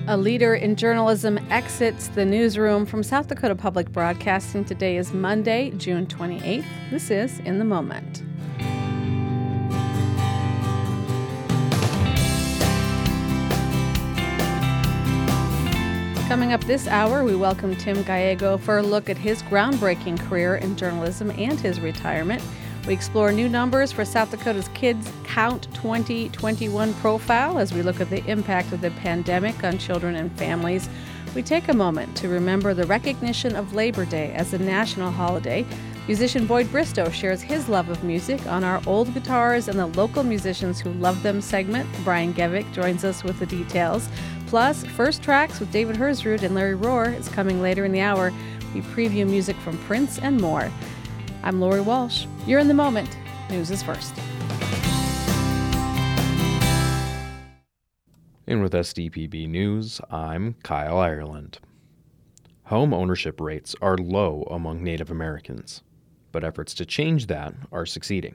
A leader in journalism exits the newsroom from South Dakota Public Broadcasting. Today is Monday, June 28th. This is In the Moment. Coming up this hour, we welcome Tim Gallego for a look at his groundbreaking career in journalism and his retirement. We explore new numbers for South Dakota's Kids Count 2021 profile as we look at the impact of the pandemic on children and families. We take a moment to remember the recognition of Labor Day as a national holiday. Musician Boyd Bristow shares his love of music on our Old Guitars and the Local Musicians Who Love Them segment. Brian Gevick joins us with the details. Plus, First Tracks with David Herzrud and Larry Rohr is coming later in the hour. We preview music from Prince and more. I'm Lori Walsh. You're in the moment. News is first. And with SDPB News, I'm Kyle Ireland. Home ownership rates are low among Native Americans, but efforts to change that are succeeding.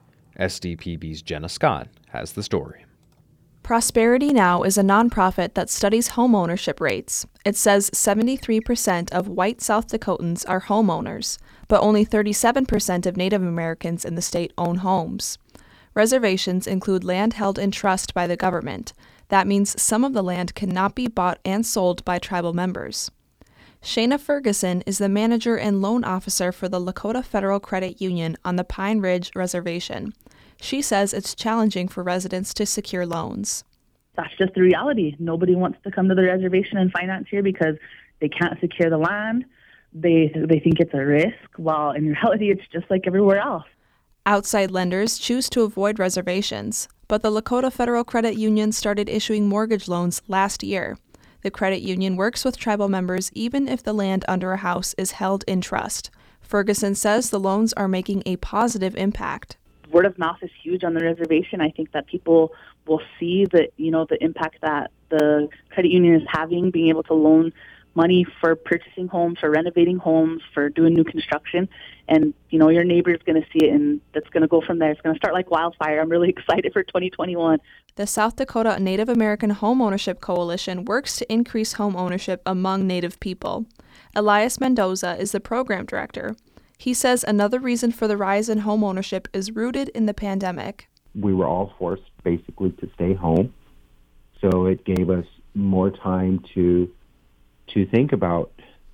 SDPB's Jenna Scott has the story. Prosperity Now is a nonprofit that studies home ownership rates. It says 73% of white South Dakotans are homeowners, but only 37% of Native Americans in the state own homes. Reservations include land held in trust by the government. That means some of the land cannot be bought and sold by tribal members. Shayna Ferguson is the manager and loan officer for the Lakota Federal Credit Union on the Pine Ridge Reservation. She says it's challenging for residents to secure loans. That's just the reality. Nobody wants to come to the reservation and finance here because they can't secure the land. They think it's a risk, while in reality it's just like everywhere else. Outside lenders choose to avoid reservations, but the Lakota Federal Credit Union started issuing mortgage loans last year. The credit union works with tribal members even if the land under a house is held in trust. Ferguson says the loans are making a positive impact. Word of mouth is huge on the reservation. I think that people will see that, the impact that the credit union is having, being able to loan money for purchasing homes, for renovating homes, for doing new construction. And, your neighbor's going to see it, and that's going to go from there. It's going to start like wildfire. I'm really excited for 2021. The South Dakota Native American Home Ownership Coalition works to increase home ownership among Native people. Elias Mendoza is the program director. He says another reason for the rise in home ownership is rooted in the pandemic. We were all forced basically to stay home, so it gave us more time to think about,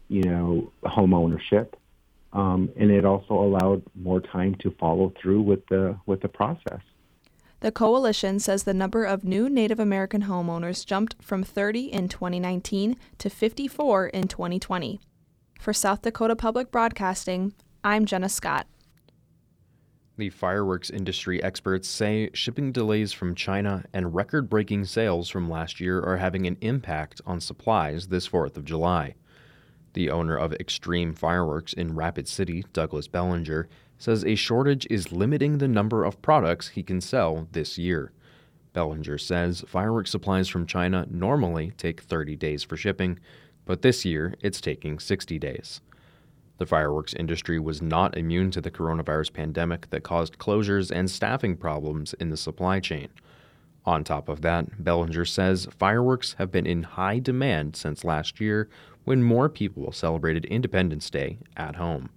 home ownership, and it also allowed more time to follow through with the process. The coalition says the number of new Native American homeowners jumped from 30 in 2019 to 54 in 2020. For South Dakota Public Broadcasting, I'm Jenna Scott. The fireworks industry experts say shipping delays from China and record-breaking sales from last year are having an impact on supplies this 4th of July. The owner of Extreme Fireworks in Rapid City, Douglas Bellinger, says a shortage is limiting the number of products he can sell this year. Bellinger says fireworks supplies from China normally take 30 days for shipping, but this year it's taking 60 days. The fireworks industry was not immune to the coronavirus pandemic that caused closures and staffing problems in the supply chain. On top of that, Bellinger says fireworks have been in high demand since last year when more people celebrated Independence Day at home.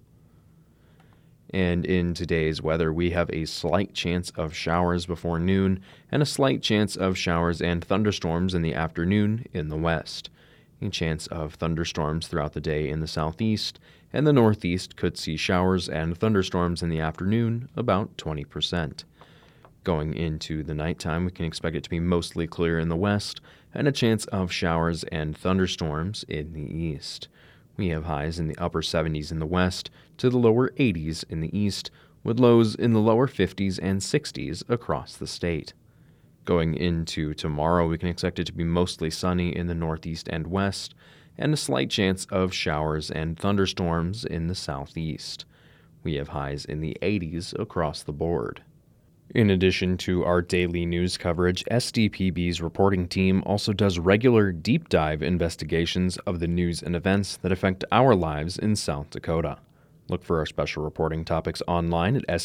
And in today's weather, we have a slight chance of showers before noon and a slight chance of showers and thunderstorms in the afternoon in the west. A chance of thunderstorms throughout the day in the southeast, and the northeast could see showers and thunderstorms in the afternoon, about 20%. Going into the nighttime, we can expect it to be mostly clear in the west, and a chance of showers and thunderstorms in the east. We have highs in the upper 70s in the west to the lower 80s in the east, with lows in the lower 50s and 60s across the state. Going into tomorrow, we can expect it to be mostly sunny in the northeast and west, and a slight chance of showers and thunderstorms in the southeast. We have highs in the 80s across the board. In addition to our daily news coverage, SDPB's reporting team also does regular deep dive investigations of the news and events that affect our lives in South Dakota. Look for our special reporting topics online at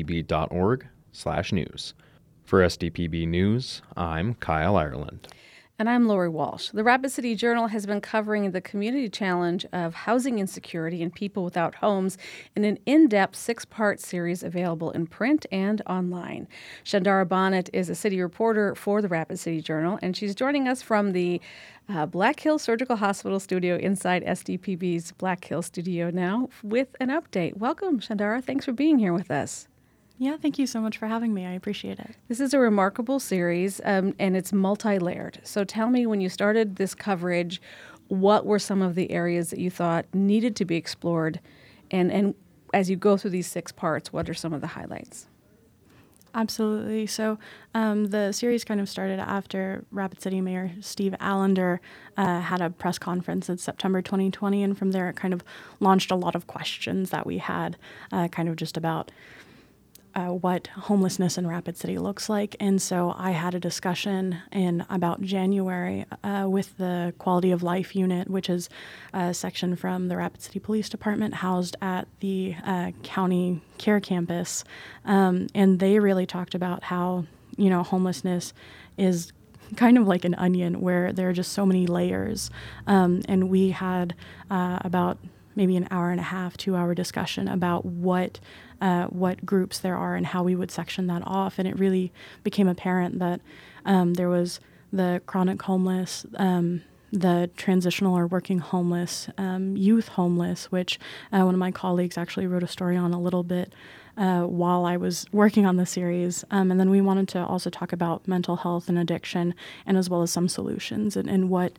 sdpb.org/news. For SDPB News, I'm Kyle Ireland. And I'm Lori Walsh. The Rapid City Journal has been covering the community challenge of housing insecurity and people without homes in an in-depth 6-part series available in print and online. Shandara Bonnet is a city reporter for the Rapid City Journal, and she's joining us from the Black Hills Surgical Hospital studio inside SDPB's Black Hills studio now with an update. Welcome, Shandara. Thanks for being here with us. Yeah, thank you so much for having me. I appreciate it. This is a remarkable series, and it's multi-layered. So tell me, when you started this coverage, what were some of the areas that you thought needed to be explored? And as you go through these 6 parts, what are some of the highlights? Absolutely. So the series kind of started after Rapid City Mayor Steve Allender had a press conference in September 2020, and from there it kind of launched a lot of questions that we had kind of just about what homelessness in Rapid City looks like. And so I had a discussion in about January with the Quality of Life Unit, which is a section from the Rapid City Police Department housed at the county care campus. And they really talked about how, homelessness is kind of like an onion where there are just so many layers. And we had about maybe an hour and a half, 2-hour discussion about what groups there are and how we would section that off. And it really became apparent that there was the chronic homeless, the transitional or working homeless, youth homeless, which one of my colleagues actually wrote a story on a little bit while I was working on the series. And then we wanted to also talk about mental health and addiction, and as well as some solutions and what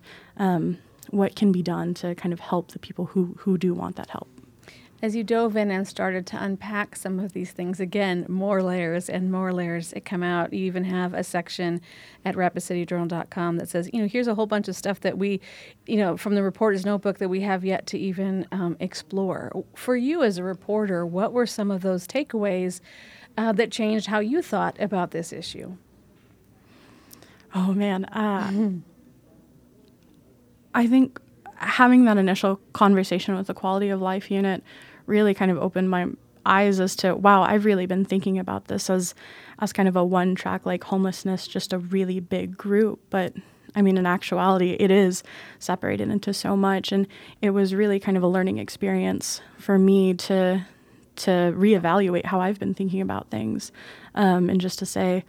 can be done to kind of help the people who do want that help. As you dove in and started to unpack some of these things, again, more layers and more layers that come out. You even have a section at rapidcityjournal.com that says, here's a whole bunch of stuff that we, from the reporter's notebook that we have yet to even explore. For you as a reporter, what were some of those takeaways that changed how you thought about this issue? Oh, man. I think having that initial conversation with the Quality of Life Unit really kind of opened my eyes as to, wow, I've really been thinking about this as kind of a one-track, like homelessness, just a really big group. But I mean, in actuality, it is separated into so much. And it was really kind of a learning experience for me to reevaluate how I've been thinking about things, and just to say,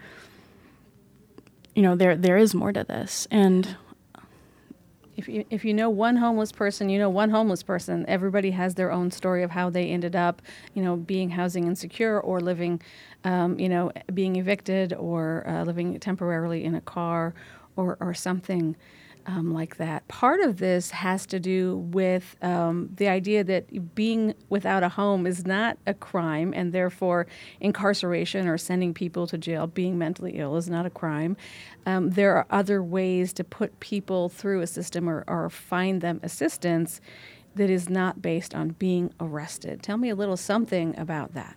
there is more to this. And If you know one homeless person, one homeless person. Everybody has their own story of how they ended up, being housing insecure or living, being evicted or living temporarily in a car or something like that. Part of this has to do with the idea that being without a home is not a crime, and therefore incarceration or sending people to jail, being mentally ill, is not a crime. There are other ways to put people through a system or find them assistance that is not based on being arrested. Tell me a little something about that.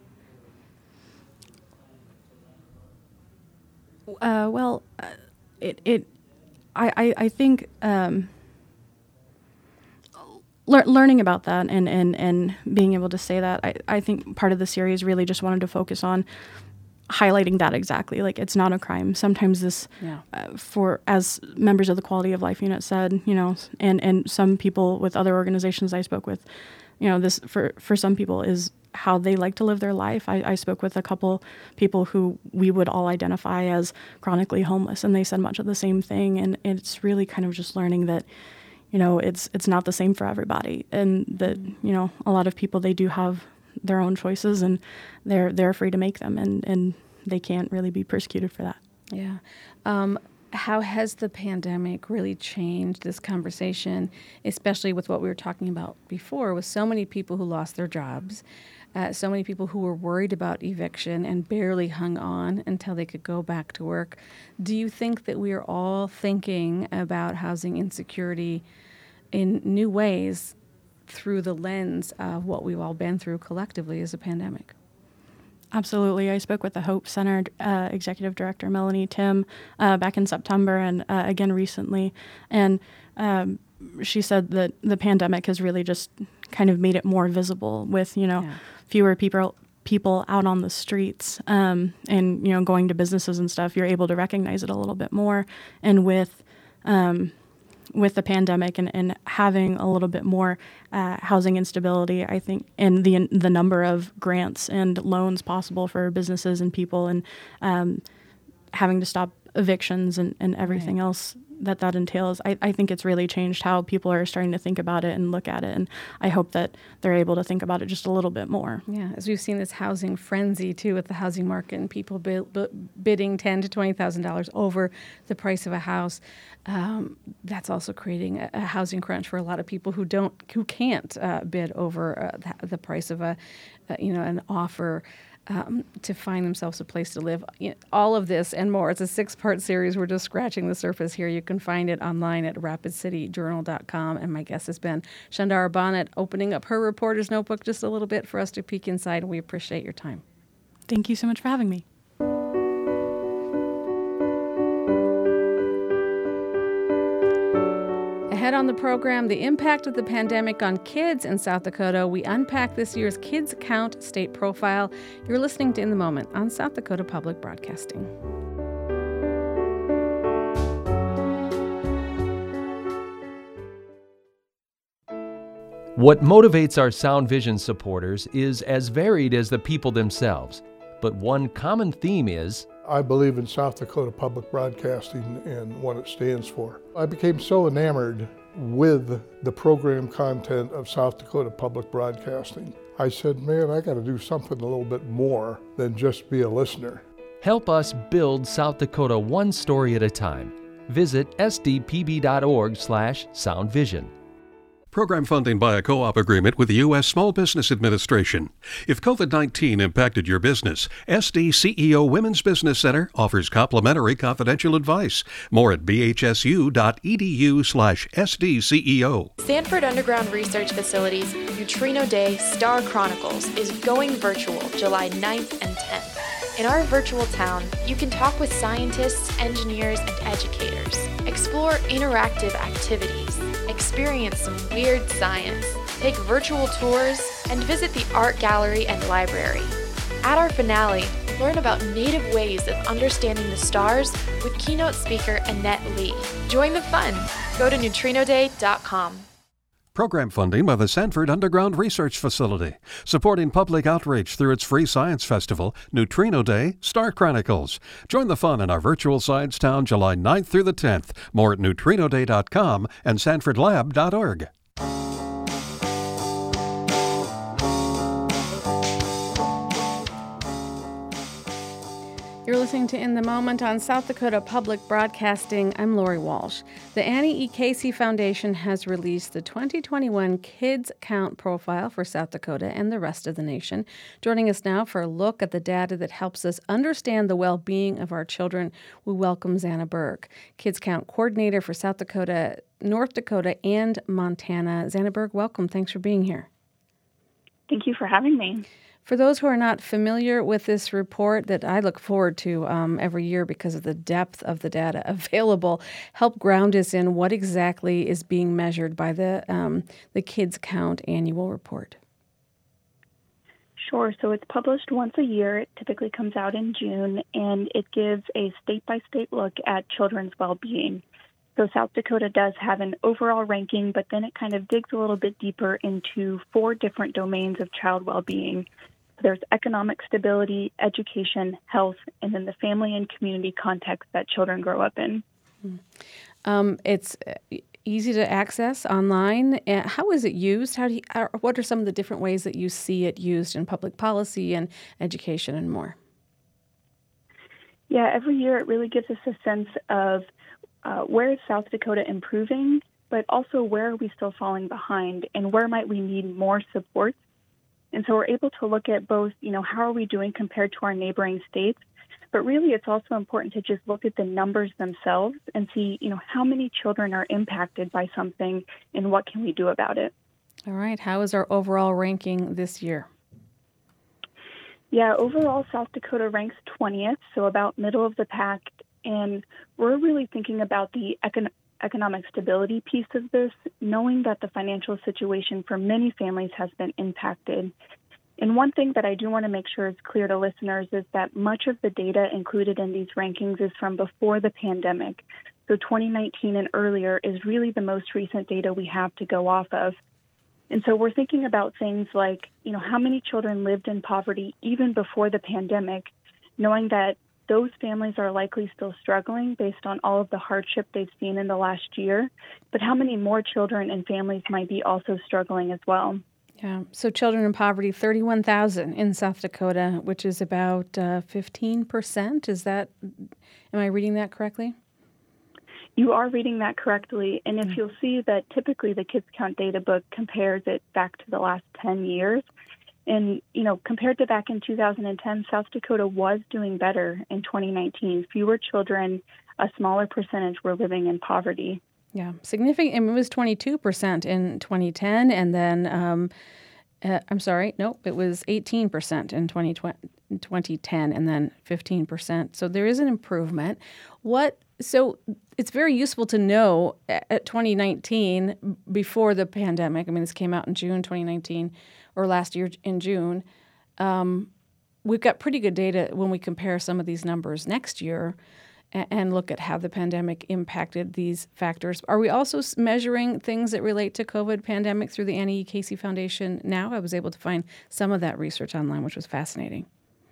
I think learning about that and being able to say that, I think part of the series really just wanted to focus on highlighting that exactly. Like, it's not a crime. Sometimes this, for as members of the Quality of Life Unit said, and some people with other organizations I spoke with, this for some people is how they like to live their life. I spoke with a couple people who we would all identify as chronically homeless, and they said much of the same thing. And it's really kind of just learning that, it's not the same for everybody, and that, a lot of people, they do have their own choices, and they're free to make them, and they can't really be persecuted for that. Yeah. How has the pandemic really changed this conversation, especially with what we were talking about before, with so many people who lost their jobs, so many people who were worried about eviction and barely hung on until they could go back to work? Do you think that we are all thinking about housing insecurity in new ways through the lens of what we've all been through collectively as a pandemic? Absolutely. I spoke with the Hope Center Executive Director, Melanie Tim, back in September and again recently. And she said that the pandemic has really just kind of made it more visible with, fewer people out on the streets and, going to businesses and stuff. You're able to recognize it a little bit more. And with with the pandemic and having a little bit more housing instability, I think, and the number of grants and loans possible for businesses and people, and having to stop evictions and everything else that entails, I think it's really changed how people are starting to think about it and look at it. And I hope that they're able to think about it just a little bit more. Yeah, as we've seen this housing frenzy, too, with the housing market and people bidding $10,000 to $20,000 over the price of a house. That's also creating a housing crunch for a lot of people who can't bid over the price of an offer. To find themselves a place to live. All of this and more. It's a 6-part series. We're just scratching the surface here. You can find it online at rapidcityjournal.com. And my guest has been Shandara Bonnet, opening up her reporter's notebook just a little bit for us to peek inside. And we appreciate your time. Thank you so much for having me. Ahead on the program, the impact of the pandemic on kids in South Dakota. We unpack this year's Kids Count state profile. You're listening to In the Moment on South Dakota Public Broadcasting. What motivates our Sound Vision supporters is as varied as the people themselves, but one common theme is I believe in South Dakota Public Broadcasting and what it stands for. I became so enamored with the program content of South Dakota Public Broadcasting. I said, man, I got to do something a little bit more than just be a listener. Help us build South Dakota one story at a time. Visit sdpb.org/soundvision. Program funding by a co-op agreement with the U.S. Small Business Administration. If COVID-19 impacted your business, SD CEO Women's Business Center offers complimentary confidential advice. More at bhsu.edu/SDCEO. Sanford Underground Research Facility's Neutrino Day Star Chronicles is going virtual July 9th and 10th. In our virtual town, you can talk with scientists, engineers, and educators, explore interactive activities, experience some weird science, take virtual tours, and visit the art gallery and library. At our finale, learn about native ways of understanding the stars with keynote speaker Annette Lee. Join the fun. Go to neutrinoday.com. Program funding by the Sanford Underground Research Facility, supporting public outreach through its free science festival, Neutrino Day Star Chronicles. Join the fun in our virtual science town July 9th through the 10th. More at neutrinoday.com and sanfordlab.org. You're listening to In the Moment on South Dakota Public Broadcasting. I'm Lori Walsh. The Annie E. Casey Foundation has released the 2021 Kids Count profile for South Dakota and the rest of the nation. Joining us now for a look at the data that helps us understand the well-being of our children, we welcome Zanna Berg, Kids Count Coordinator for South Dakota, North Dakota, and Montana. Zanna Berg, welcome. Thanks for being here. Thank you for having me. For those who are not familiar with this report that I look forward to every year because of the depth of the data available, help ground us in what exactly is being measured by the Kids Count annual report. Sure. So it's published once a year. It typically comes out in June, and it gives a state-by-state look at children's well-being. So South Dakota does have an overall ranking, but then it kind of digs a little bit deeper into 4 different domains of child well-being. There's economic stability, education, health, and then the family and community context that children grow up in. It's easy to access online. How is it used? What are some of the different ways that you see it used in public policy and education and more? Yeah, every year it really gives us a sense of where is South Dakota improving, but also where are we still falling behind and where might we need more support. And so we're able to look at both, how are we doing compared to our neighboring states, but really it's also important to just look at the numbers themselves and see, how many children are impacted by something and what can we do about it. All right. How is our overall ranking this year? Yeah, overall South Dakota ranks 20th, so about middle of the pack. And we're really thinking about the economic stability piece of this, knowing that the financial situation for many families has been impacted. And one thing that I do want to make sure is clear to listeners is that much of the data included in these rankings is from before the pandemic. So 2019 and earlier is really the most recent data we have to go off of. And so we're thinking about things like, how many children lived in poverty even before the pandemic, knowing that those families are likely still struggling based on all of the hardship they've seen in the last year, but how many more children and families might be also struggling as well. Yeah, so children in poverty, 31,000 in South Dakota, which is about 15%. Am I reading that correctly? You are reading that correctly. And if you'll see that typically the Kids Count data book compares it back to the last 10 years. And, compared to back in 2010, South Dakota was doing better in 2019. Fewer children, a smaller percentage were living in poverty. Yeah, significant. It was 22% in 2010, and then, it was 18% in 2010, and then 15%. So there is an improvement. So it's very useful to know at 2019, before the pandemic, this came out in June 2019, or last year in June, we've got pretty good data when we compare some of these numbers next year and look at how the pandemic impacted these factors. Are we also measuring things that relate to COVID pandemic through the Annie E. Casey Foundation now? I was able to find some of that research online, which was fascinating.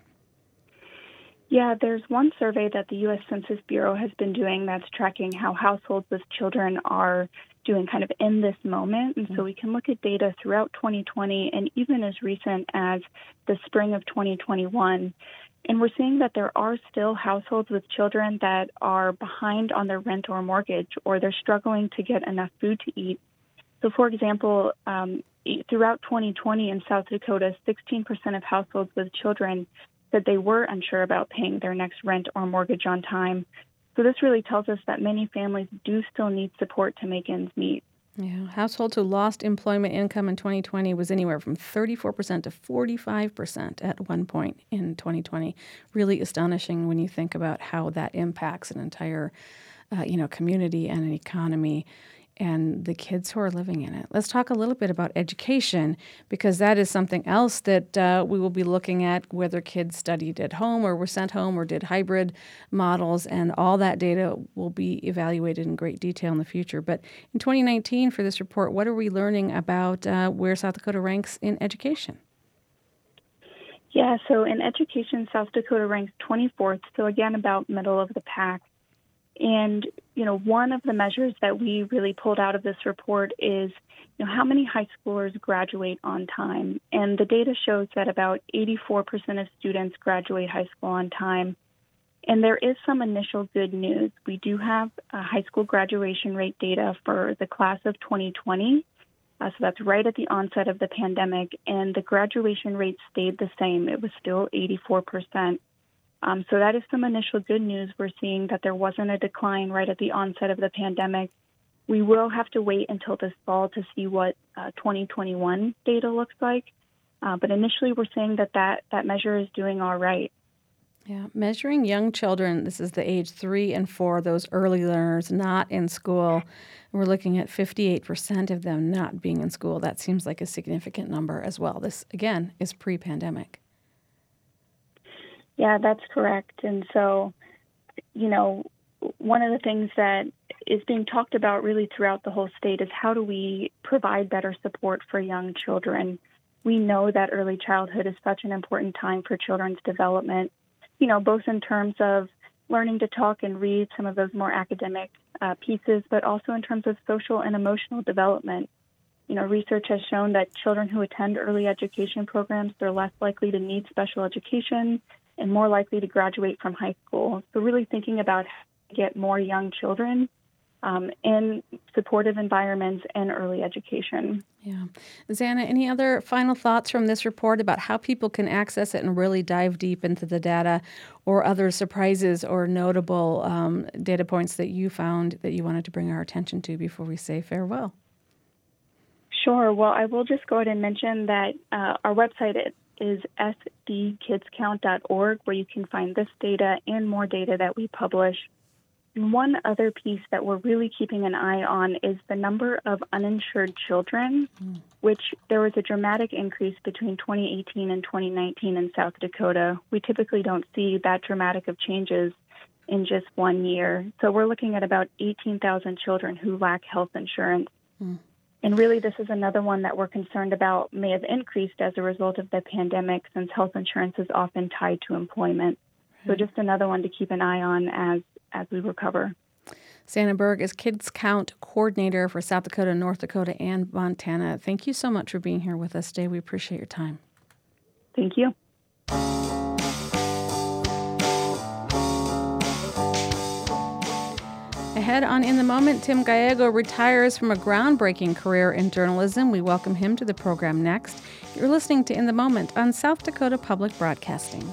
Yeah, there's one survey that the U.S. Census Bureau has been doing that's tracking how households with children are doing kind of in this moment. And so we can look at data throughout 2020 and even as recent as the spring of 2021. And we're seeing that there are still households with children that are behind on their rent or mortgage, or they're struggling to get enough food to eat. So, for example, throughout 2020 in South Dakota, 16% of households with children said they were unsure about paying their next rent or mortgage on time. So this really tells us that many families do still need support to make ends meet. Yeah, households who lost employment income in 2020 was anywhere from 34% to 45% at one point in 2020. Really astonishing when you think about how that impacts an entire, community and an economy and the kids who are living in it. Let's talk a little bit about education, because that is something else that we will be looking at, whether kids studied at home or were sent home or did hybrid models, and all that data will be evaluated in great detail in the future. But in 2019, for this report, what are we learning about where South Dakota ranks in education? Yeah, so in education, South Dakota ranks 24th, so again, about middle of the pack. And, one of the measures that we really pulled out of this report is, how many high schoolers graduate on time. And the data shows that about 84% of students graduate high school on time. And there is some initial good news. We do have high school graduation rate data for the class of 2020. So that's right at the onset of the pandemic. And the graduation rate stayed the same. It was still 84%. So that is some initial good news. We're seeing that there wasn't a decline right at the onset of the pandemic. We will have to wait until this fall to see what 2021 data looks like. But initially, we're saying that measure is doing all right. Yeah, measuring young children, this is the age 3 and 4, those early learners not in school. We're looking at 58% of them not being in school. That seems like a significant number as well. This, again, is pre-pandemic. Yeah, that's correct. And so, one of the things that is being talked about really throughout the whole state is how do we provide better support for young children? We know that early childhood is such an important time for children's development, both in terms of learning to talk and read, some of those more academic pieces, but also in terms of social and emotional development. Research has shown that children who attend early education programs, they're less likely to need special education and more likely to graduate from high school. So really thinking about how to get more young children in supportive environments and early education. Yeah. Xana, any other final thoughts from this report about how people can access it and really dive deep into the data, or other surprises or notable data points that you found that you wanted to bring our attention to before we say farewell? Sure. Well, I will just go ahead and mention that our website is sdkidscount.org, where you can find this data and more data that we publish. And one other piece that we're really keeping an eye on is the number of uninsured children, which there was a dramatic increase between 2018 and 2019 in South Dakota. We typically don't see that dramatic of changes in just 1 year. So we're looking at about 18,000 children who lack health insurance. And really, this is another one that we're concerned about may have increased as a result of the pandemic, since health insurance is often tied to employment. So just another one to keep an eye on as we recover. Sanna Berg is Kids Count Coordinator for South Dakota, North Dakota, and Montana. Thank you so much for being here with us today. We appreciate your time. Thank you. Ahead on In the Moment, Tim Gallego retires from a groundbreaking career in journalism. We welcome him to the program next. You're listening to In the Moment on South Dakota Public Broadcasting.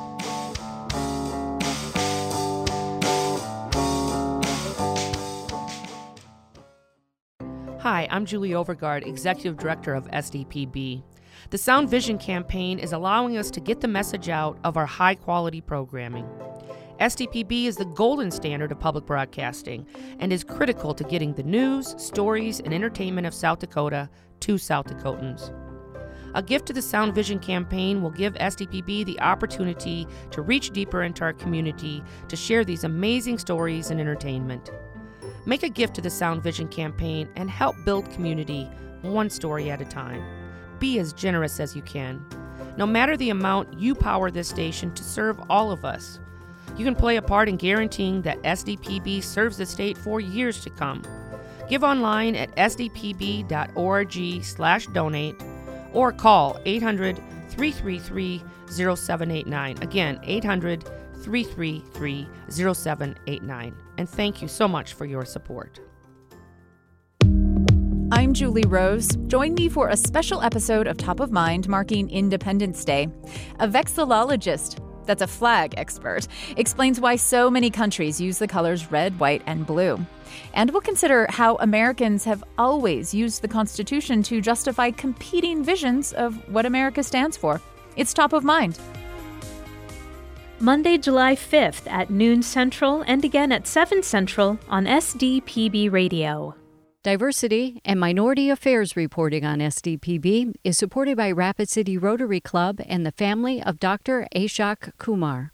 Hi, I'm Julie Overgaard, Executive Director of SDPB. The Sound Vision campaign is allowing us to get the message out of our high-quality programming. SDPB is the golden standard of public broadcasting and is critical to getting the news, stories, and entertainment of South Dakota to South Dakotans. A gift to the Sound Vision campaign will give SDPB the opportunity to reach deeper into our community to share these amazing stories and entertainment. Make a gift to the Sound Vision campaign and help build community one story at a time. Be as generous as you can. No matter the amount, you power this station to serve all of us. You can play a part in guaranteeing that SDPB serves the state for years to come. Give online at sdpb.org/donate or call 800-333-0789. Again, 800-333-0789. And thank you so much for your support. I'm Julie Rose. Join me for a special episode of Top of Mind marking Independence Day. A vexillologist, that's a flag expert, explains why so many countries use the colors red, white, and blue. And we'll consider how Americans have always used the Constitution to justify competing visions of what America stands for. It's Top of Mind. Monday, July 5th at noon Central and again at 7 Central on SDPB Radio. Diversity and Minority Affairs reporting on SDPB is supported by Rapid City Rotary Club and the family of Dr. Ashok Kumar.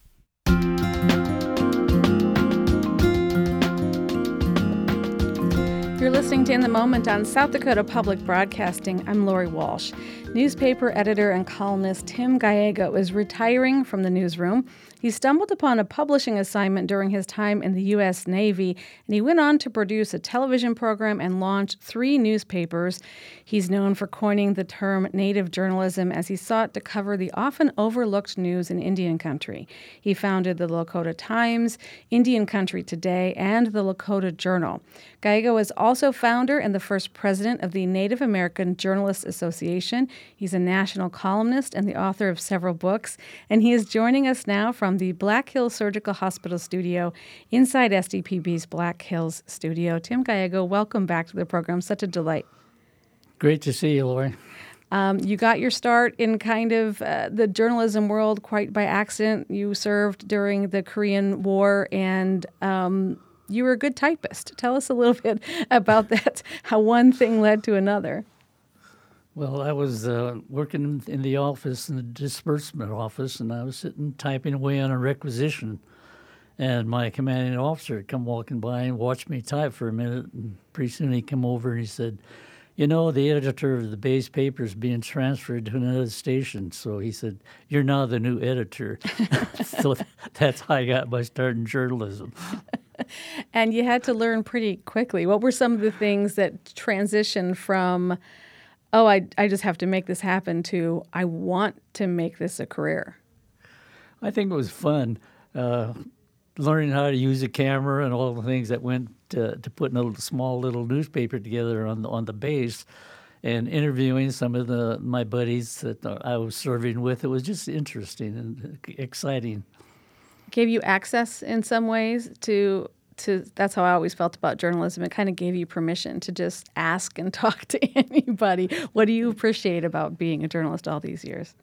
You're listening to In the Moment on South Dakota Public Broadcasting. I'm Lori Walsh. Newspaper editor and columnist Tim Gallego is retiring from the newsroom. He stumbled upon a publishing assignment during his time in the U.S. Navy, and he went on to produce a television program and launch 3 newspapers. He's known for coining the term native journalism as he sought to cover the often overlooked news in Indian country. He founded the Lakota Times, Indian Country Today, and the Lakota Journal. Gallego is also founder and the first president of the Native American Journalists Association. He's a national columnist and the author of several books, and he is joining us now from the Black Hills Surgical Hospital studio inside SDPB's Black Hills studio. Tim Gallego, welcome back to the program. Such a delight. Great to see you, Lori. You got your start in kind of the journalism world quite by accident. You served during the Korean War, and you were a good typist. Tell us a little bit about that, how one thing led to another. Well, I was working in the office, in the disbursement office, and I was sitting typing away on a requisition. And my commanding officer had come walking by and watched me type for a minute. And pretty soon he came over and he said, "You know, the editor of the base paper is being transferred to another station." So he said, "You're now the new editor." So that's how I got my start in journalism. And you had to learn pretty quickly. What were some of the things that transitioned from, oh, I just have to make this happen, to I want to make this a career? I think it was fun, learning how to use a camera and all the things that went to putting a small little newspaper together on the base, and interviewing some of my buddies that I was serving with. It was just interesting and exciting. Gave you access in some ways to that's how I always felt about journalism. It kind of gave you permission to just ask and talk to anybody. What do you appreciate about being a journalist all these years?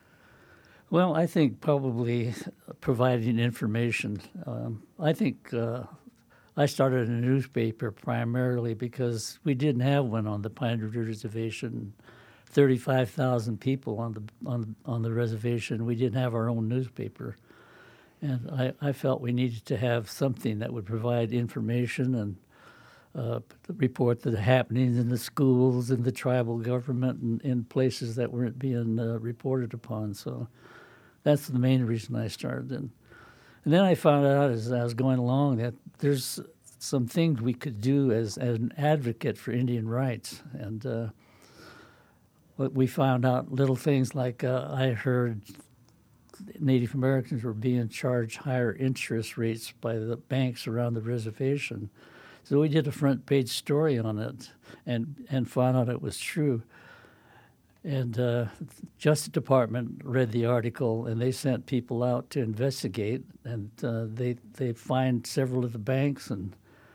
Well, I think probably providing information. I think I started a newspaper primarily because we didn't have one on the Pine Ridge Reservation. 35,000 people on the reservation. We didn't have our own newspaper. And I felt we needed to have something that would provide information and report the happenings in the schools and the tribal government and in places that weren't being reported upon. So that's the main reason I started. And then I found out as I was going along that there's some things we could do as an advocate for Indian rights. And we found out little things like I heard Native Americans were being charged higher interest rates by the banks around the reservation. So we did a front page story on it and found out it was true. And Justice Department read the article, and they sent people out to investigate, and they fined several of the banks and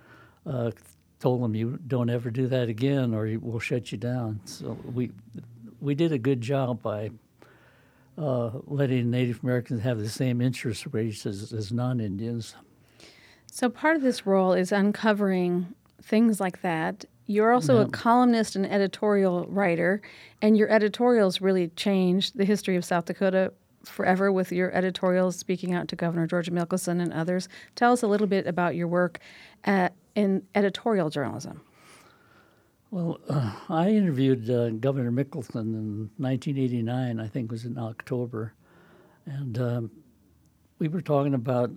told them, you don't ever do that again or we'll shut you down. So we did a good job by letting Native Americans have the same interest rates as non-Indians. So part of this role is uncovering things like that. You're also a columnist and editorial writer, and your editorials really changed the history of South Dakota forever with your editorials speaking out to Governor George Mickelson and others. Tell us a little bit about your work in editorial journalism. Well, I interviewed Governor Mickelson in 1989, I think it was in October, and we were talking about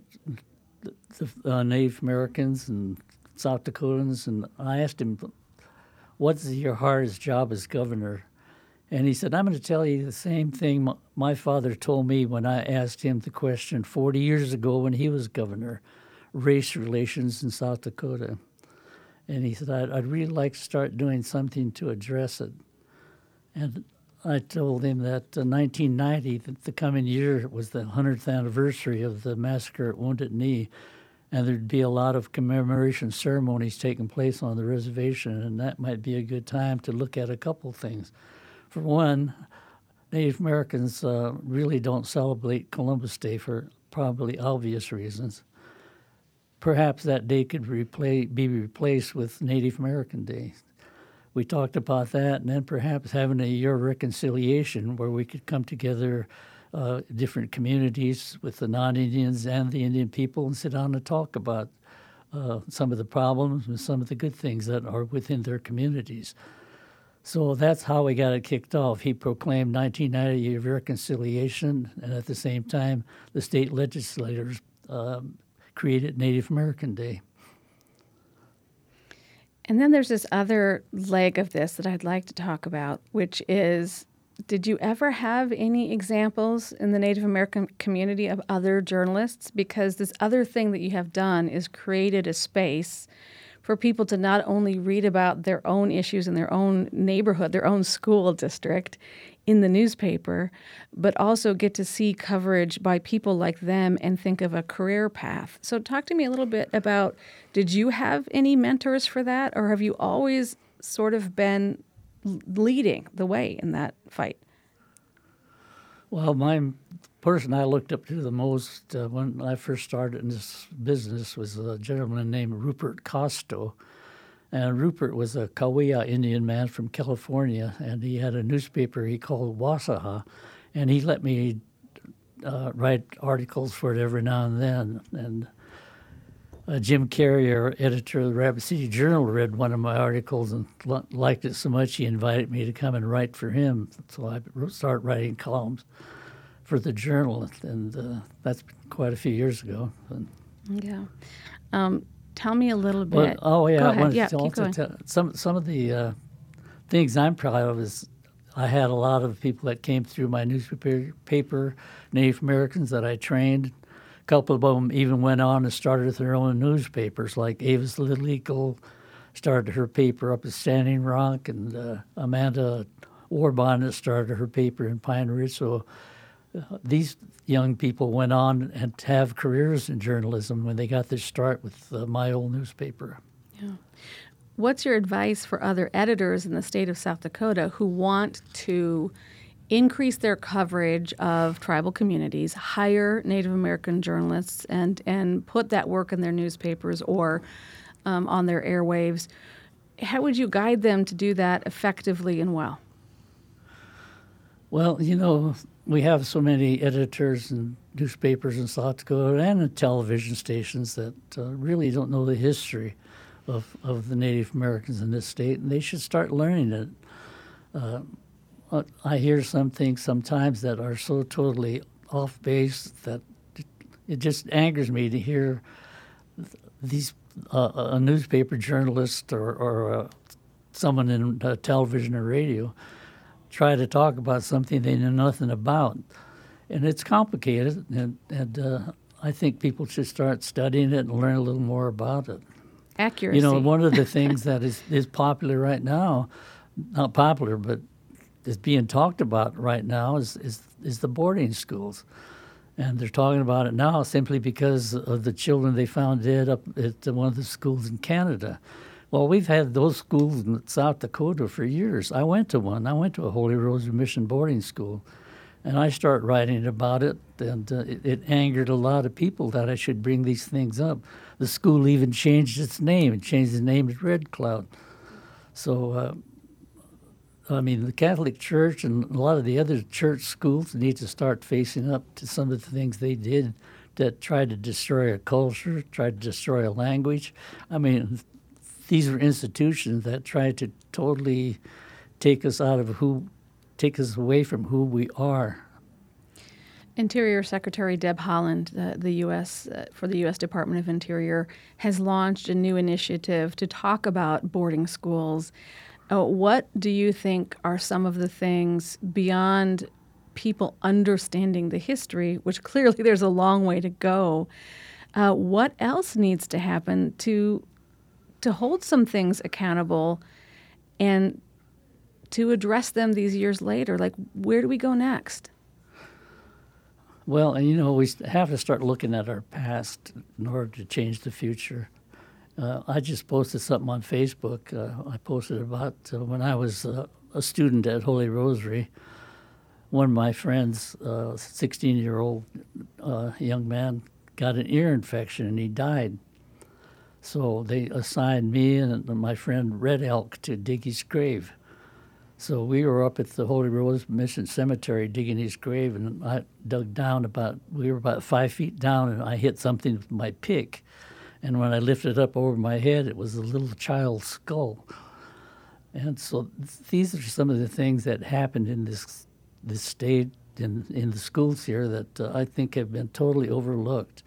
the Native Americans and South Dakotans, and I asked him, what's your hardest job as governor? And he said, I'm going to tell you the same thing my father told me when I asked him the question 40 years ago when he was governor, race relations in South Dakota. And he said, I'd really like to start doing something to address it. And I told him that 1990, the coming year, was the 100th anniversary of the massacre at Wounded Knee, and there'd be a lot of commemoration ceremonies taking place on the reservation, and that might be a good time to look at a couple things. For one, Native Americans really don't celebrate Columbus Day for probably obvious reasons. Perhaps that day could be replaced with Native American Day. We talked about that, and then perhaps having a year of reconciliation where we could come together, different communities with the non-Indians and the Indian people, and sit down and talk about some of the problems and some of the good things that are within their communities. So that's how we got it kicked off. He proclaimed 1990 Year of Reconciliation, and at the same time, the state legislators created Native American Day. And then there's this other leg of this that I'd like to talk about, which is, did you ever have any examples in the Native American community of other journalists? Because this other thing that you have done is created a space for people to not only read about their own issues in their own neighborhood, their own school district in the newspaper, but also get to see coverage by people like them and think of a career path. So talk to me a little bit about, did you have any mentors for that, or have you always sort of been leading the way in that fight? Well, my person I looked up to the most when I first started in this business was a gentleman named Rupert Costo. And Rupert was a Kaweah Indian man from California, and he had a newspaper he called Wasaha, and he let me write articles for it every now and then. And Jim Carrier, editor of the Rapid City Journal, read one of my articles and liked it so much he invited me to come and write for him. So I started writing columns for the Journal, and that's quite a few years ago. Yeah. Tell me a little bit. Well, oh, yeah. Go I ahead. wanted Yeah, to keep also going. tell some of the things I'm proud of is I had a lot of people that came through my newspaper, Native Americans that I trained. A couple of them even went on and started their own newspapers, like Avis Little Eagle started her paper up at Standing Rock, and Amanda Warbonnet started her paper in Pine Ridge. So these young people went on and have careers in journalism when they got their start with my old newspaper. Yeah. What's your advice for other editors in the state of South Dakota who want to increase their coverage of tribal communities, hire Native American journalists, and put that work in their newspapers or on their airwaves? How would you guide them to do that effectively and well? Well, you know, we have so many editors and newspapers in South Dakota and in television stations that really don't know the history of the Native Americans in this state, and they should start learning it. I hear some things sometimes that are so totally off base that it just angers me to hear these a newspaper journalist or someone in television or radio try to talk about something they know nothing about. And it's complicated, and I think people should start studying it and learn a little more about it. Accuracy. You know, one of the things that is popular right now, not popular, but is being talked about right now is the boarding schools. And they're talking about it now simply because of the children they found dead up at one of the schools in Canada. Well, we've had those schools in South Dakota for years. I went to one. I went to a Holy Rosary Mission boarding school. And I started writing about it, and it angered a lot of people that I should bring these things up. The school even changed its name. It changed the name to Red Cloud. So, I mean, the Catholic Church and a lot of the other church schools need to start facing up to some of the things they did that tried to destroy a culture, tried to destroy a language. I mean, these were institutions that tried to totally take us away from who we are. Interior Secretary Deb Haaland, the U.S. For the U.S. Department of Interior, has launched a new initiative to talk about boarding schools. What do you think are some of the things beyond people understanding the history, which clearly there's a long way to go? What else needs to happen to hold some things accountable and to address them these years later? Like, where do we go next? Well, and you know, we have to start looking at our past in order to change the future. I just posted something on Facebook. I posted about when I was a student at Holy Rosary. One of my friends, 16-year-old young man, got an ear infection and he died. So they assigned me and my friend Red Elk to dig his grave. So we were up at the Holy Rose Mission Cemetery digging his grave, and I dug down we were about 5 feet down, and I hit something with my pick. And when I lifted it up over my head, it was a little child's skull. And so these are some of the things that happened in this state, in the schools here, that I think have been totally overlooked.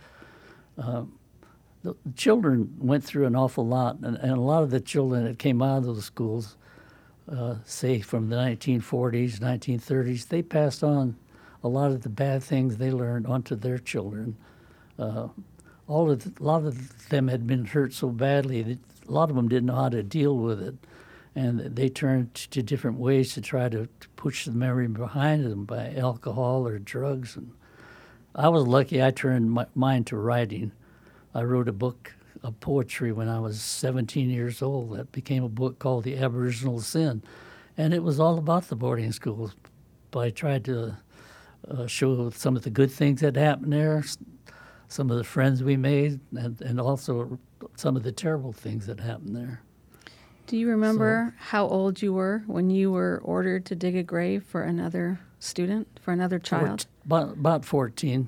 The children went through an awful lot, and a lot of the children that came out of those schools, say from the 1940s, 1930s, they passed on a lot of the bad things they learned onto their children. A lot of them had been hurt so badly that a lot of them didn't know how to deal with it, and they turned to different ways to try to push the memory behind them by alcohol or drugs. And I was lucky. I turned mine to writing. I wrote a book of poetry when I was 17 years old that became a book called The Aboriginal Sin, and it was all about the boarding schools. But I tried to show some of the good things that happened there, some of the friends we made, and also some of the terrible things that happened there. Do you remember how old you were when you were ordered to dig a grave for another student, for another child? About 14.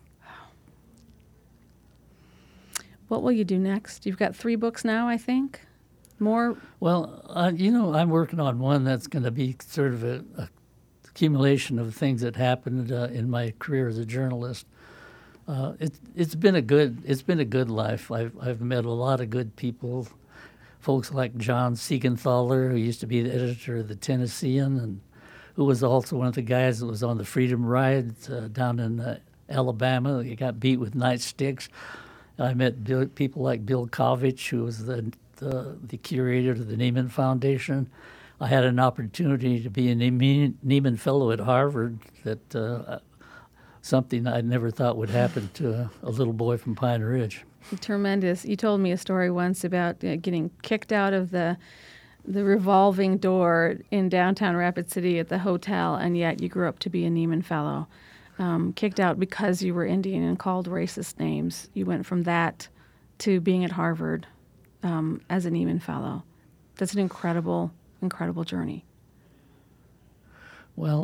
What will you do next? You've got 3 books now, I think. More? Well, you know, I'm working on one that's going to be sort of a accumulation of things that happened in my career as a journalist. It's been a good life. I've met a lot of good people, folks like John Siegenthaler, who used to be the editor of the Tennessean, and who was also one of the guys that was on the Freedom Ride down in Alabama. He got beat with nightsticks. I met people like Bill Kovich, who was the curator of the Nieman Foundation. I had an opportunity to be a Nieman Fellow at Harvard, that something I never thought would happen to a little boy from Pine Ridge. Tremendous. You told me a story once about getting kicked out of the revolving door in downtown Rapid City at the hotel, and yet you grew up to be a Nieman Fellow. Kicked out because you were Indian and called racist names. You went from that to being at Harvard as a Nieman Fellow. That's an incredible, incredible journey. Well,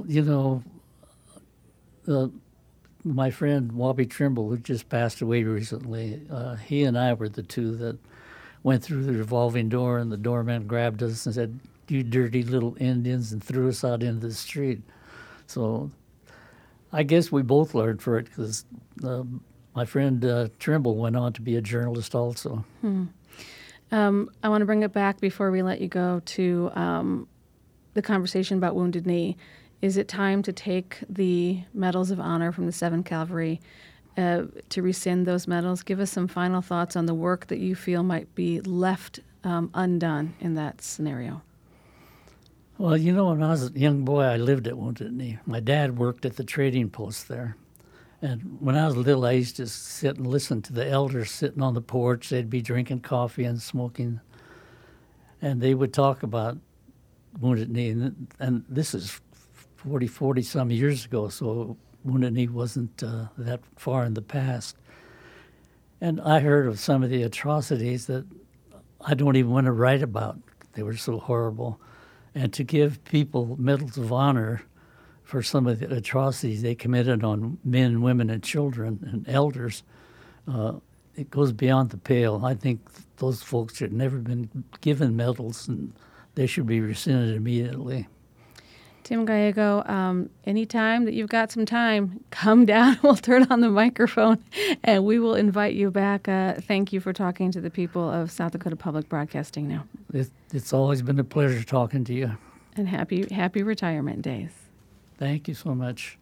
my friend Wabi Trimble, who just passed away recently, he and I were the two that went through the revolving door, and the doorman grabbed us and said, "You dirty little Indians," and threw us out into the street. So I guess we both learned for it, because my friend Trimble went on to be a journalist also. I want to bring it back before we let you go to the conversation about Wounded Knee. Is it time to take the Medals of Honor from the 7th Cavalry to rescind those medals? Give us some final thoughts on the work that you feel might be left undone in that scenario. Well, when I was a young boy, I lived at Wounded Knee. My dad worked at the trading post there. And when I was little, I used to sit and listen to the elders sitting on the porch. They'd be drinking coffee and smoking. And they would talk about Wounded Knee. And this is 40 some years ago, so Wounded Knee wasn't that far in the past. And I heard of some of the atrocities that I don't even want to write about. They were so horrible. And to give people medals of honor for some of the atrocities they committed on men, women, and children and elders, it goes beyond the pale. I think those folks should never been given medals, and they should be rescinded immediately. Tim Gallego, anytime that you've got some time, come down. We'll turn on the microphone, and we will invite you back. Thank you for talking to the people of South Dakota Public Broadcasting now. It's always been a pleasure talking to you. And happy retirement days. Thank you so much.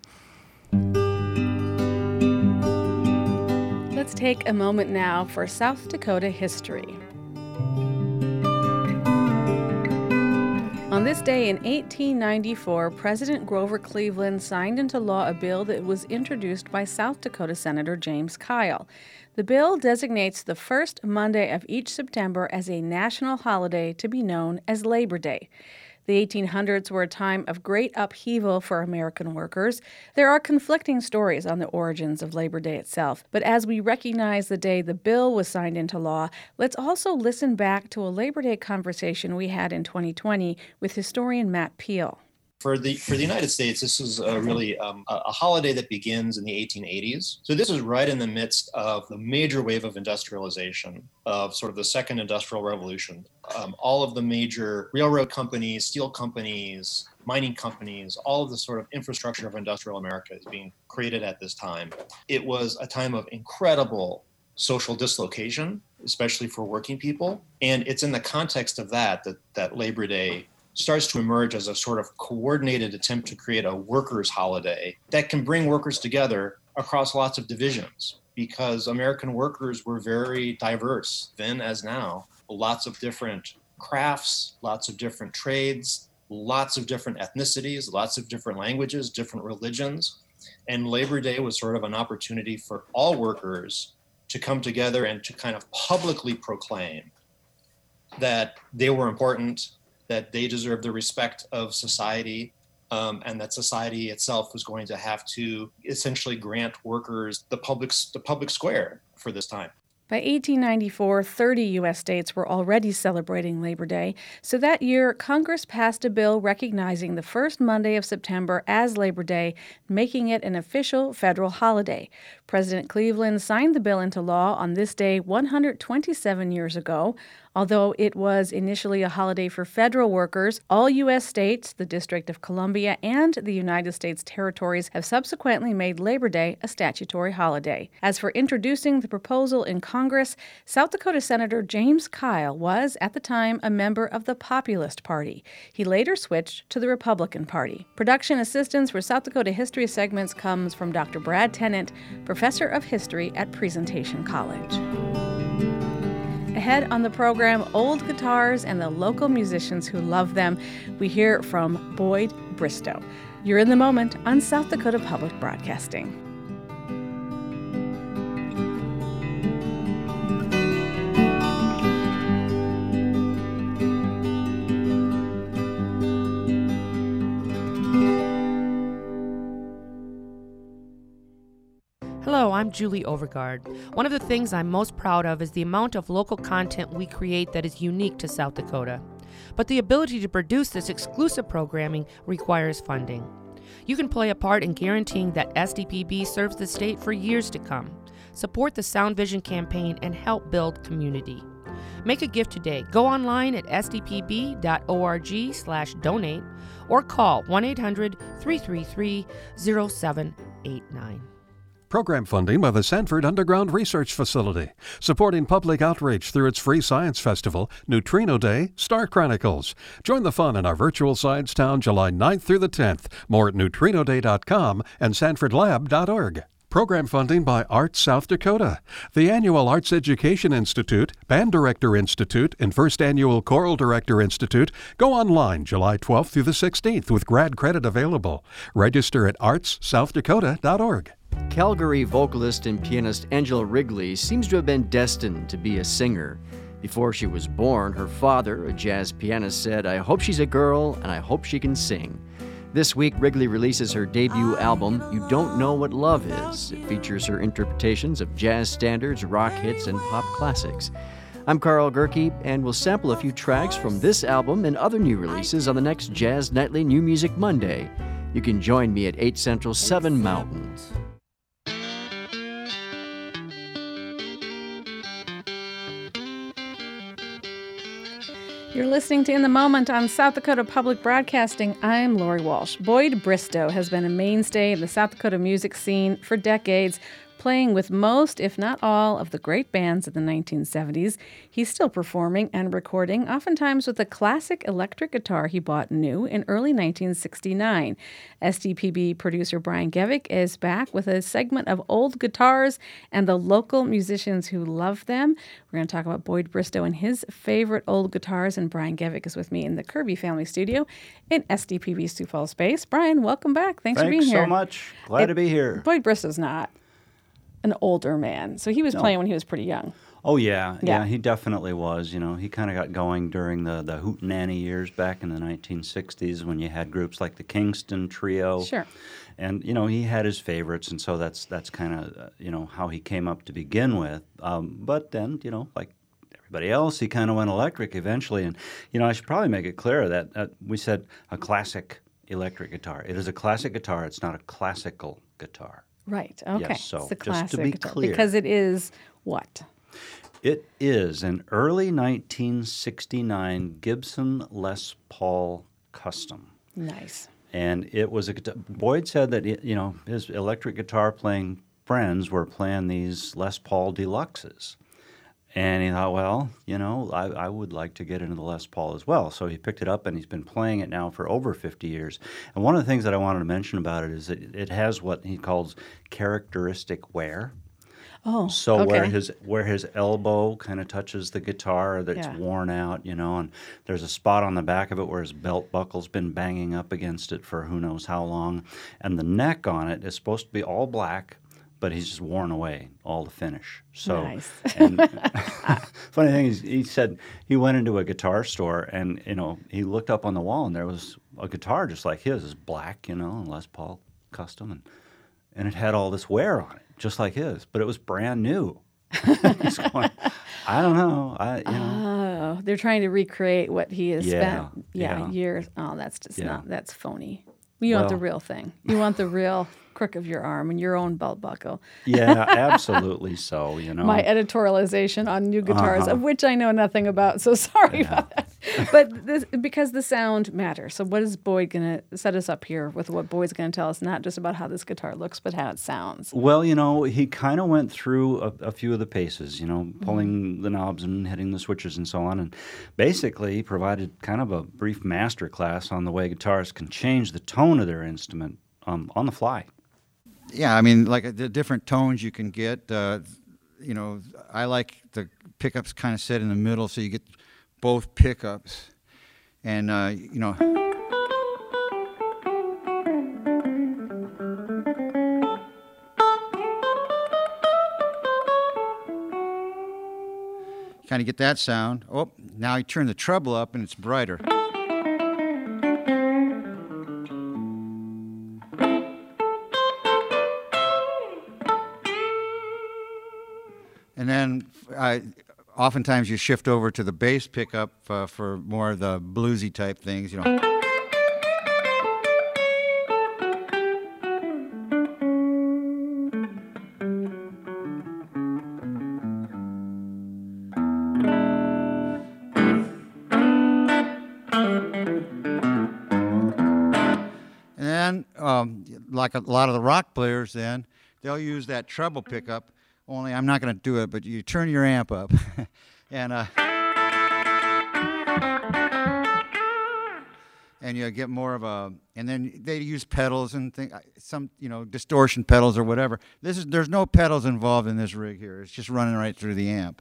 Let's take a moment now for South Dakota history. On this day in 1894, President Grover Cleveland signed into law a bill that was introduced by South Dakota Senator James Kyle. The bill designates the first Monday of each September as a national holiday to be known as Labor Day. The 1800s were a time of great upheaval for American workers. There are conflicting stories on the origins of Labor Day itself, but as we recognize the day the bill was signed into law, let's also listen back to a Labor Day conversation we had in 2020 with historian Matt Peel. For the United States, this is really a holiday that begins in the 1880s. So this is right in the midst of the major wave of industrialization, of sort of the second industrial revolution. All of the major railroad companies, steel companies, mining companies, all of the sort of infrastructure of industrial America is being created at this time. It was a time of incredible social dislocation, especially for working people. And it's in the context of that Labor Day starts to emerge as a sort of coordinated attempt to create a workers' holiday that can bring workers together across lots of divisions, because American workers were very diverse then as now. Lots of different crafts, lots of different trades, lots of different ethnicities, lots of different languages, different religions. And Labor Day was sort of an opportunity for all workers to come together and to kind of publicly proclaim that they were important, that they deserve the respect of society, and that society itself was going to have to essentially grant workers the public square for this time. By 1894, 30 U.S. states were already celebrating Labor Day, so that year Congress passed a bill recognizing the first Monday of September as Labor Day, making it an official federal holiday. President Cleveland signed the bill into law on this day 127 years ago. Although it was initially a holiday for federal workers, all U.S. states, the District of Columbia, and the United States territories have subsequently made Labor Day a statutory holiday. As for introducing the proposal in Congress, South Dakota Senator James Kyle was, at the time, a member of the Populist Party. He later switched to the Republican Party. Production assistance for South Dakota History segments comes from Dr. Brad Tennant, Professor of History at Presentation College. Ahead on the program, old guitars and the local musicians who love them. We hear from Boyd Bristow. You're in the moment on South Dakota Public Broadcasting. Hello, I'm Julie Overgard. One of the things I'm most proud of is the amount of local content we create that is unique to South Dakota. But the ability to produce this exclusive programming requires funding. You can play a part in guaranteeing that SDPB serves the state for years to come. Support the Sound Vision campaign and help build community. Make a gift today. Go online at sdpb.org/donate or call 1-800-333-0789. Program funding by the Sanford Underground Research Facility, supporting public outreach through its free science festival, Neutrino Day, Star Chronicles. Join the fun in our virtual Science Town July 9th through the 10th. More at neutrinoday.com and sanfordlab.org. Program funding by Arts South Dakota, the annual Arts Education Institute, Band Director Institute, and First Annual Choral Director Institute go online July 12th through the 16th with grad credit available. Register at artssouthdakota.org. Calgary vocalist and pianist Angela Wrigley seems to have been destined to be a singer. Before she was born, her father, a jazz pianist, said, "I hope she's a girl and I hope she can sing." This week, Wrigley releases her debut album, You Don't Know What Love Is. It features her interpretations of jazz standards, rock hits, and pop classics. I'm Carl Gerke, and we'll sample a few tracks from this album and other new releases on the next Jazz Nightly New Music Monday. You can join me at 8 Central, 7 Mountain. You're listening to In the Moment on South Dakota Public Broadcasting. I'm Lori Walsh. Boyd Bristow has been a mainstay in the South Dakota music scene for decades, playing with most, if not all, of the great bands of the 1970s. He's still performing and recording, oftentimes with a classic electric guitar he bought new in early 1969. SDPB producer Brian Gevick is back with a segment of old guitars and the local musicians who love them. We're going to talk about Boyd Bristow and his favorite old guitars, and Brian Gevick is with me in the Kirby Family Studio in SDPB Sioux Falls Space. Brian, welcome back. Thanks for being here. Thanks so much. Glad to be here. Boyd Bristow's not an older man, so he was playing when he was pretty young. Oh, yeah. He definitely was. You know, he kind of got going during the hootenanny years back in the 1960s when you had groups like the Kingston Trio. Sure. And, you know, he had his favorites, and so that's kind of, you know, how he came up to begin with. But then, you know, like everybody else, he kind of went electric eventually. And, you know, I should probably make it clear that we said a classic electric guitar. It is a classic guitar. It's not a classical guitar. Right. Okay. Yes, so it's the just classic to be guitar, clear. because it is what? It is an early 1969 Gibson Les Paul Custom. Nice. And it was a guitar. Boyd said that, you know, his electric guitar playing friends were playing these Les Paul Deluxes. And he thought, well, you know, I would like to get into the Les Paul as well. So he picked it up, and he's been playing it now for over 50 years. And one of the things that I wanted to mention about it is that it has what he calls characteristic wear. Oh, so okay. where his elbow kind of touches the guitar, that's worn out, you know, and there's a spot on the back of it where his belt buckle's been banging up against it for who knows how long. And the neck on it is supposed to be all black, but he's just worn away all the finish. So, nice. And funny thing is, he said he went into a guitar store and, you know, he looked up on the wall and there was a guitar just like his. It's black, you know, and Les Paul Custom, and it had all this wear on it, just like his, but it was brand new. He's going, I don't know. Oh, they're trying to recreate what he has spent years. Oh, that's just that's phony. You want the real thing. You want the real crook of your arm and your own belt buckle. Yeah, absolutely so, you know. My editorialization on new guitars, of which I know nothing about, so sorry about that. But because the sound matters. So what is Boyd going to set us up here with what Boyd's going to tell us, not just about how this guitar looks, but how it sounds? Well, you know, he kind of went through a few of the paces, you know, pulling the knobs and hitting the switches and so on, and basically provided kind of a brief master class on the way guitarists can change the tone of their instrument on the fly. Yeah, I mean, like the different tones you can get. You know, I like the pickups kind of set in the middle, so you get both pickups, and you know. Kind of get that sound. Oh, now you turn the treble up and it's brighter. And then oftentimes you shift over to the bass pickup for more of the bluesy type things, you know. And then, like a lot of the rock players then, they'll use that treble pickup, only I'm not going to do it, but you turn your amp up. and you get more of a, and then they use pedals and some, distortion pedals or whatever. There's no pedals involved in this rig here. It's just running right through the amp.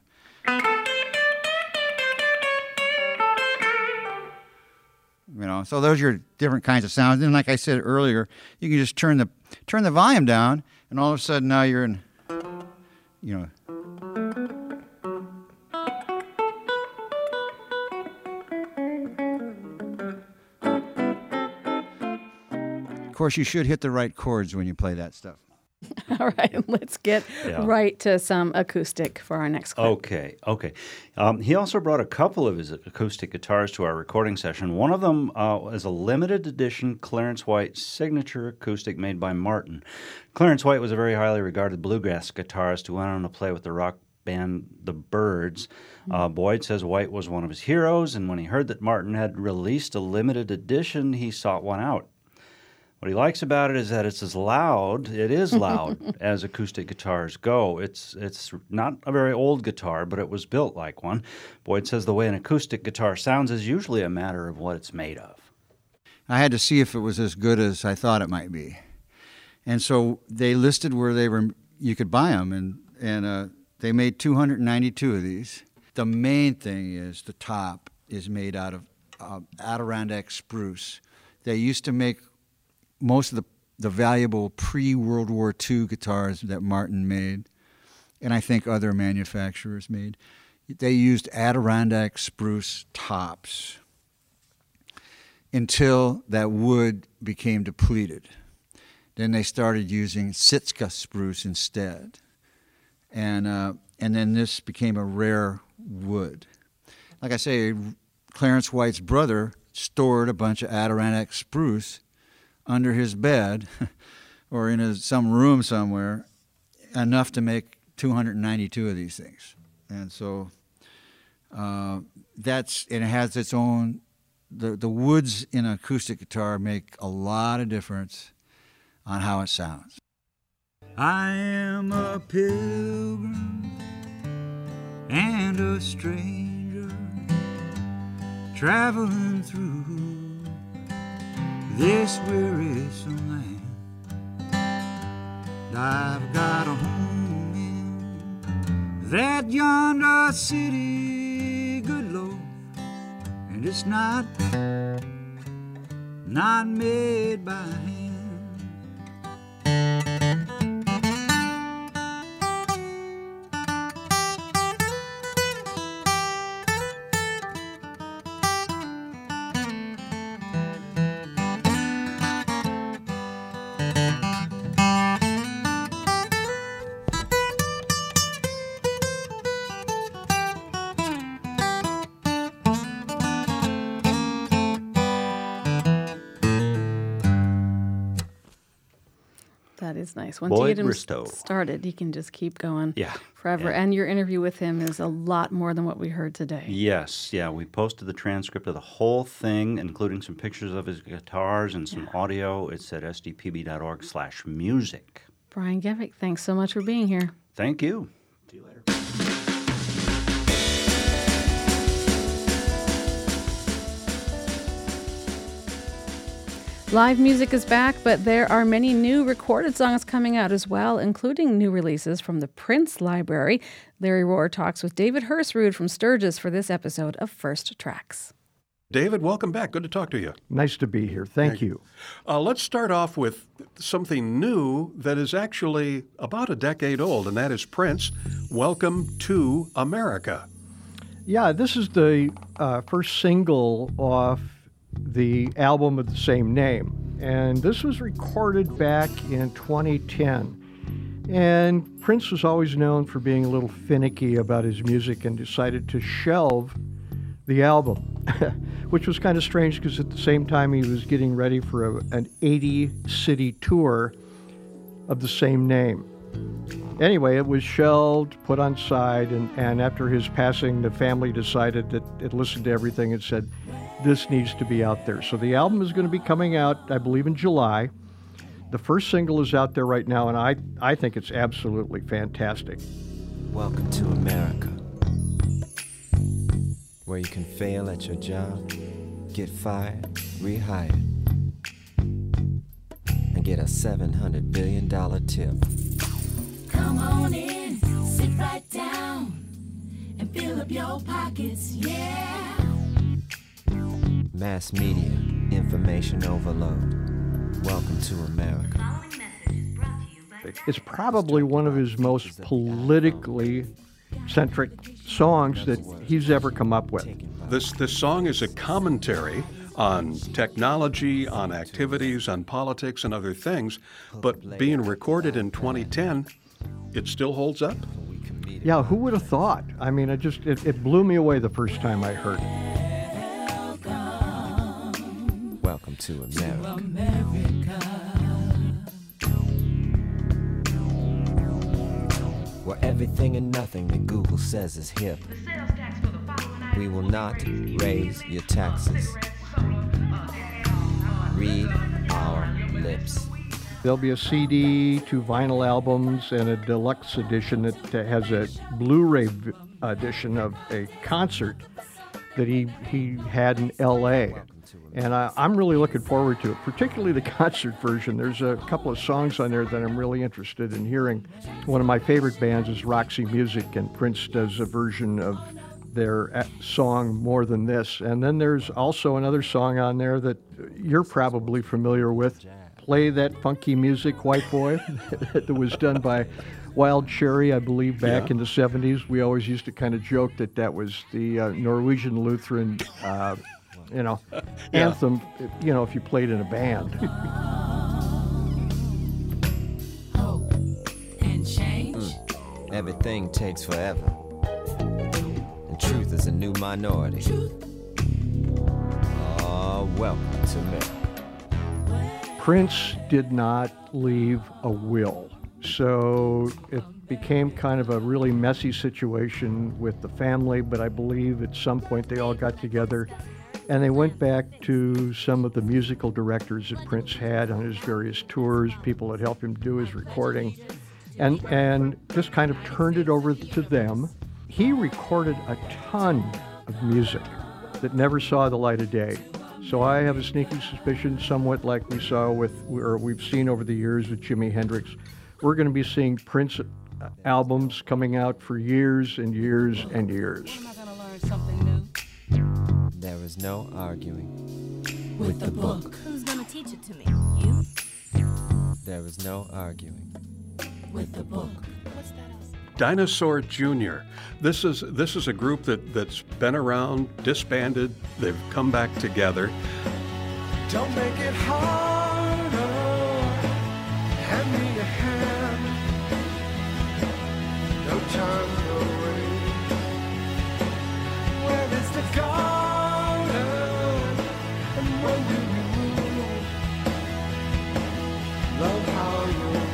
So those are your different kinds of sounds. And like I said earlier, you can just turn the volume down, and all of a sudden now you're in, Of course, you should hit the right chords when you play that stuff. All right, let's get right to some acoustic for our next clip. Okay. He also brought a couple of his acoustic guitars to our recording session. One of them is a limited edition Clarence White signature acoustic made by Martin. Clarence White was a very highly regarded bluegrass guitarist who went on to play with the rock band The Byrds. Boyd says White was one of his heroes, and when he heard that Martin had released a limited edition, he sought one out. What he likes about it is that it is loud as acoustic guitars go. It's not a very old guitar, but it was built like one. Boyd says the way an acoustic guitar sounds is usually a matter of what it's made of. I had to see if it was as good as I thought it might be. And so they listed where you could buy them, and they made 292 of these. The main thing is the top is made out of Adirondack spruce. They used to make most of the valuable pre-World War II guitars that Martin made, and I think other manufacturers made. They used Adirondack spruce tops until that wood became depleted. Then they started using Sitka spruce instead. And then this became a rare wood. Like I say, Clarence White's brother stored a bunch of Adirondack spruce under his bed or in some room somewhere, enough to make 292 of these things. And so it has its own, the woods in an acoustic guitar make a lot of difference on how it sounds. I am a pilgrim and a stranger traveling through this wearisome land. I've got a home in that yonder city, good Lord, and it's not made by hand. That is nice. Once Boyd you get him Ristow. started, you can just keep going forever. Yeah. And your interview with him is a lot more than what we heard today. Yes, we posted the transcript of the whole thing, including some pictures of his guitars and some audio. It's at sdpb.org/music. Brian Gevick, thanks so much for being here. Thank you. See you later. Live music is back, but there are many new recorded songs coming out as well, including new releases from the Prince Library. Larry Rohr talks with David Hersrud from Sturgis for this episode of First Tracks. David, welcome back. Good to talk to you. Nice to be here. Thank you. Let's start off with something new that is actually about a decade old, and that is Prince, Welcome to America. Yeah, this is the first single off the album of the same name. And this was recorded back in 2010. And Prince was always known for being a little finicky about his music and decided to shelve the album, which was kind of strange because at the same time he was getting ready for an 80-city tour of the same name. Anyway, it was shelved, put on side, and after his passing, the family decided that it listened to everything and said, this needs to be out there. So the album is going to be coming out, I believe, in July. The first single is out there right now, and I think it's absolutely fantastic. Welcome to America, where you can fail at your job, get fired, rehired, and get a $700 billion tip. Come on in, sit right down, and fill up your pockets, yeah. Mass media, information overload. Welcome to America. It's probably one of his most politically centric songs that he's ever come up with. This song is a commentary on technology, on activities, on politics, and other things, but being recorded in 2010, it still holds up? Yeah, who would have thought? I mean, it blew me away the first time I heard it. Welcome to America. Where everything and nothing that Google says is hip. We will not raise your taxes. Read our lips. There'll be a CD, 2 vinyl albums, and a deluxe edition that has a Blu-ray edition of a concert that he had in L.A., and I'm really looking forward to it, particularly the concert version. There's a couple of songs on there that I'm really interested in hearing. One of my favorite bands is Roxy Music, and Prince does a version of their song More Than This. And then there's also another song on there that you're probably familiar with, Play That Funky Music, White Boy, that was done by Wild Cherry, I believe, back in the 70s. We always used to kind of joke that was the Norwegian Lutheran anthem, if you played in a band. Hope and change. Everything takes forever. And truth is a new minority. Welcome to me. Prince did not leave a will. So it became kind of a really messy situation with the family, but I believe at some point they all got together and they went back to some of the musical directors that Prince had on his various tours, people that helped him do his recording, and just kind of turned it over to them. He recorded a ton of music that never saw the light of day. So I have a sneaking suspicion, somewhat like we've seen over the years with Jimi Hendrix, we're going to be seeing Prince albums coming out for years and years and years. There is no arguing with the book. Who's gonna teach it to me? You? There is no arguing with the book. What's that? Dinosaur Jr. This is a group that's been around, disbanded, they've come back together. Don't make it harder. Hand me a hand. No time, no rain. Where is the garden? And when do you move? Love how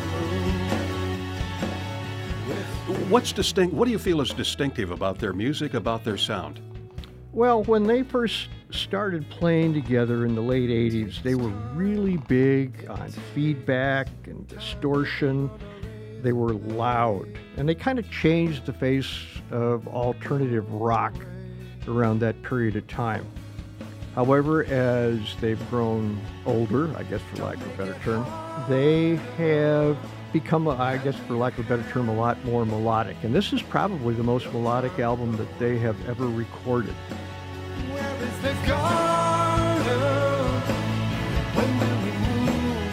you move. What do you feel is distinctive about their music, about their sound? Well, when they first started playing together in the late 80s, they were really big on feedback and distortion. They were loud, and they kind of changed the face of alternative rock around that period of time. However, as they've grown older, I guess for lack of a better term, they have become, I guess for lack of a better term, a lot more melodic. And this is probably the most melodic album that they have ever recorded. Where is the garden? When will we move?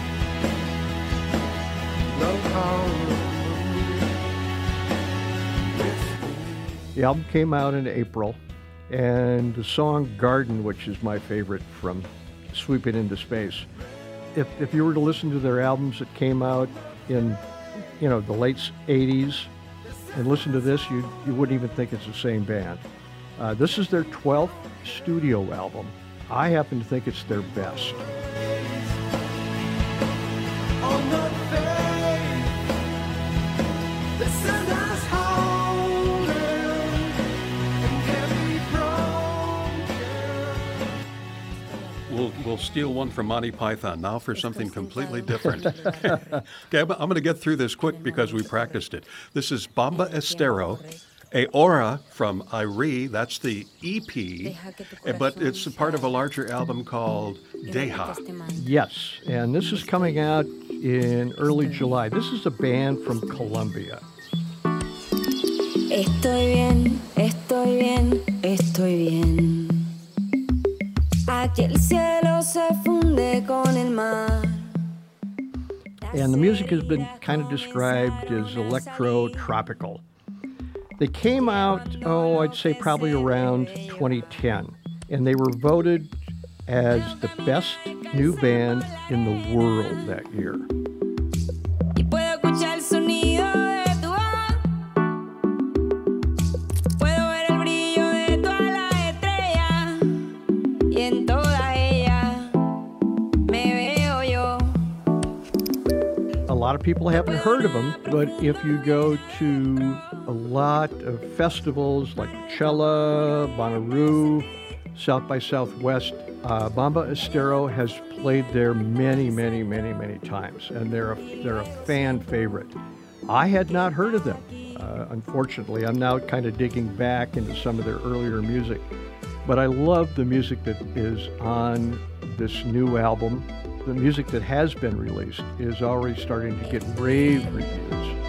Love how The album came out in April, and the song Garden, which is my favorite from Sweeping Into Space, if you were to listen to their albums that came out in the late 80s, and listen to this, you wouldn't even think it's the same band. This is their 12th studio album. I happen to think it's their best. We'll steal one from Monty Python now for something completely different. Okay, I'm going to get through this quick because we practiced it. This is Bomba Estero, Aora from Irie, that's the EP, but it's a part of a larger album called Deja. Yes, and this is coming out in early July. This is a band from Colombia. Estoy bien, estoy bien, estoy bien. Aquí el cielo se funde con el mar. And the music has been kind of described as electro-tropical. They came out, I'd say probably around 2010, and they were voted as the best new band in the world that year. Y puedo escuchar el sonido de tu voz. Puedo ver el brillo de todas las estrellas. Y en todas ellas me veo yo. A lot of people haven't heard of them, but if you go to a lot of festivals like Coachella, Bonnaroo, South by Southwest, Bomba Estero has played there many, many, many, many times, and they're a fan favorite. I had not heard of them. Unfortunately, I'm now kind of digging back into some of their earlier music, but I love the music that is on this new album. The music that has been released is already starting to get rave reviews.